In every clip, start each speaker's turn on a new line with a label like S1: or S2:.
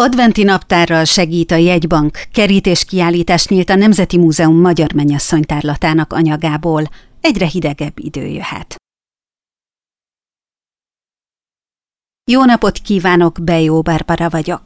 S1: Adventi naptárral segít a jegybank, kerítéskiállítás nyílt a Nemzeti Múzeum Magyar Mennyasszony tárlatának anyagából. Egyre hidegebb idő jöhet. Jó napot kívánok, Bejó Barbara vagyok.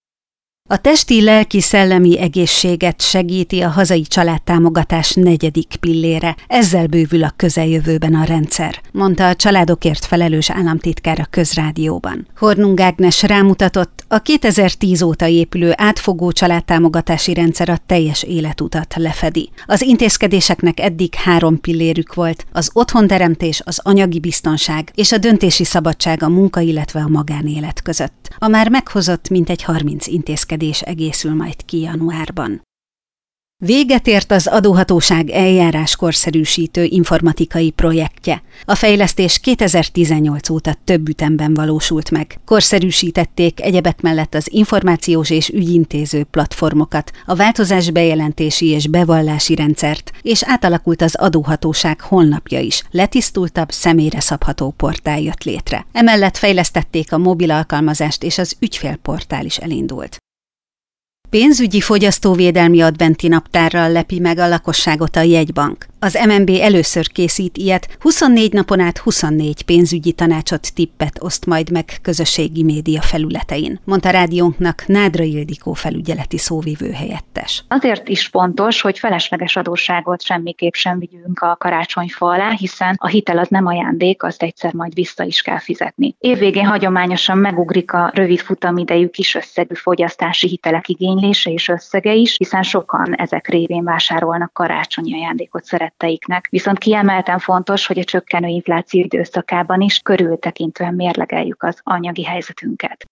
S1: A testi, lelki, szellemi egészséget segíti a hazai családtámogatás 4. pillére, ezzel bővül a közeljövőben a rendszer, mondta a családokért felelős államtitkár a Közrádióban. Hornung Ágnes rámutatott, a 2010 óta épülő átfogó családtámogatási rendszer a teljes életutat lefedi. Az intézkedéseknek eddig 3 pillérük volt: az otthonteremtés, az anyagi biztonság és a döntési szabadság a munka, illetve a magánélet között. A már meghozott mintegy 30 intézkedés egészül majd ki januárban. Véget ért az adóhatóság eljáráskorszerűsítő informatikai projektje. A fejlesztés 2018 óta több ütemben valósult meg. Korszerűsítették egyebek mellett az információs és ügyintéző platformokat, a változás bejelentési és bevallási rendszert, és átalakult az adóhatóság honlapja is. Letisztultabb, személyre szabható portál jött létre. Emellett fejlesztették a mobil alkalmazást, és az ügyfélportál is elindult. Pénzügyi fogyasztóvédelmi adventi naptárral lepi meg a lakosságot a jegybank. Az MNB először készít ilyet, 24 napon át 24 pénzügyi tanácsot, tippet oszt majd meg közösségi média felületein, mondta rádiónknak Nádra Ildikó felügyeleti szóvivő helyettes.
S2: Azért is fontos, hogy felesleges adósságot semmiképp sem vigyünk a karácsonyfa alá, hiszen a hitel az nem ajándék, azt egyszer majd vissza is kell fizetni. Évvégén hagyományosan megugrik a rövid futamidejű kis összegű fogyasztási hitelek igénylése és összege is, hiszen sokan ezek révén vásárolnak karácsonyi ajándékot szeretteiknek. Viszont kiemelten fontos, hogy a csökkenő infláció időszakában is körültekintően mérlegeljük az anyagi helyzetünket.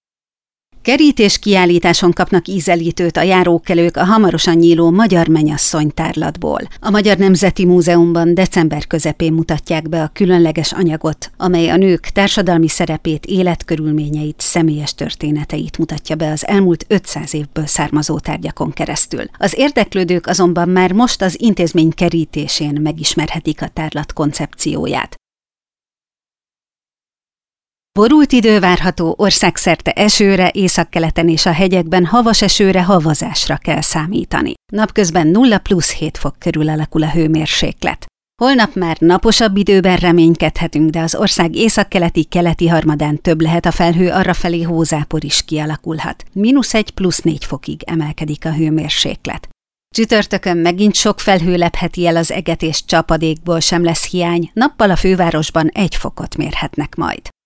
S1: Kerítéskiállításon kapnak ízelítőt a járókelők a hamarosan nyíló Magyar Mennyasszony tárlatból. A Magyar Nemzeti Múzeumban december közepén mutatják be a különleges anyagot, amely a nők társadalmi szerepét, életkörülményeit, személyes történeteit mutatja be az elmúlt 500 évből származó tárgyakon keresztül. Az érdeklődők azonban már most az intézmény kerítésén megismerhetik a tárlat koncepcióját. Borult idő várható, országszerte esőre, északkeleten és a hegyekben havas esőre, havazásra kell számítani. Napközben 0+7 fok körül alakul a hőmérséklet. Holnap már naposabb időben reménykedhetünk, de az ország északkeleti harmadán több lehet a felhő, arrafelé hózápor is kialakulhat. -1 + 4 fokig emelkedik a hőmérséklet. Csütörtökön megint sok felhő lepheti el az eget, és csapadékból sem lesz hiány, nappal a fővárosban 1 fokot mérhetnek majd.